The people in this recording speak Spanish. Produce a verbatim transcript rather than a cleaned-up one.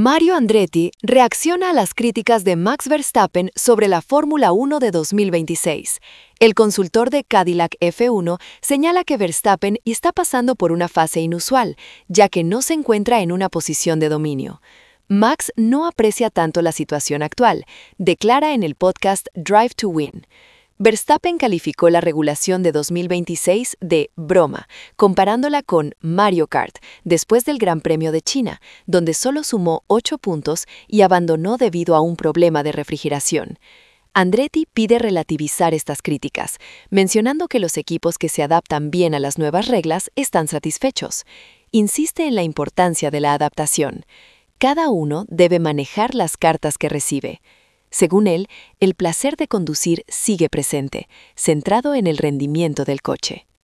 Mario Andretti reacciona a las críticas de Max Verstappen sobre la Fórmula uno de dos mil veintiséis. El consultor de Cadillac F uno señala que Verstappen está pasando por una fase inusual, ya que no se encuentra en una posición de dominio. Max no aprecia tanto la situación actual, declara en el podcast Drive to Win. Verstappen calificó la regulación de dos mil veintiséis de broma, comparándola con Mario Kart después del Gran Premio de China, donde solo sumó ocho puntos y abandonó debido a un problema de refrigeración. Andretti pide relativizar estas críticas, mencionando que los equipos que se adaptan bien a las nuevas reglas están satisfechos. Insiste en la importancia de la adaptación. Cada uno debe manejar las cartas que recibe. Según él, el placer de conducir sigue presente, centrado en el rendimiento del coche.